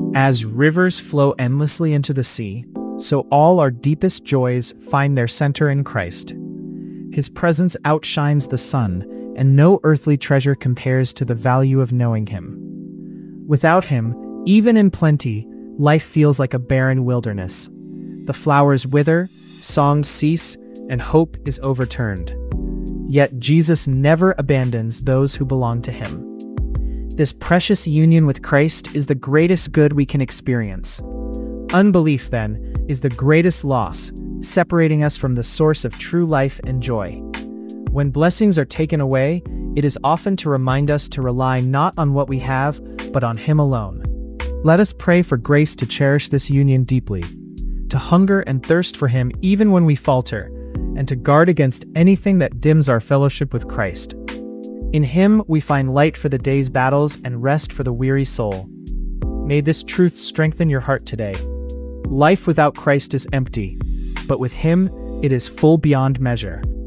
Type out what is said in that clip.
As rivers flow endlessly into the sea, so all our deepest joys find their center in Christ. His presence outshines the sun, and no earthly treasure compares to the value of knowing Him. Without Him, even in plenty, life feels like a barren wilderness. The flowers wither, songs cease, and hope is overturned. Yet Jesus never abandons those who belong to Him. This precious union with Christ is the greatest good we can experience. Unbelief, then, is the greatest loss, separating us from the source of true life and joy. When blessings are taken away, it is often to remind us to rely not on what we have, but on Him alone. Let us pray for grace to cherish this union deeply, to hunger and thirst for Him even when we falter, and to guard against anything that dims our fellowship with Christ. In Him we find light for the day's battles and rest for the weary soul. May this truth strengthen your heart today. Life without Christ is empty, but with Him it is full beyond measure.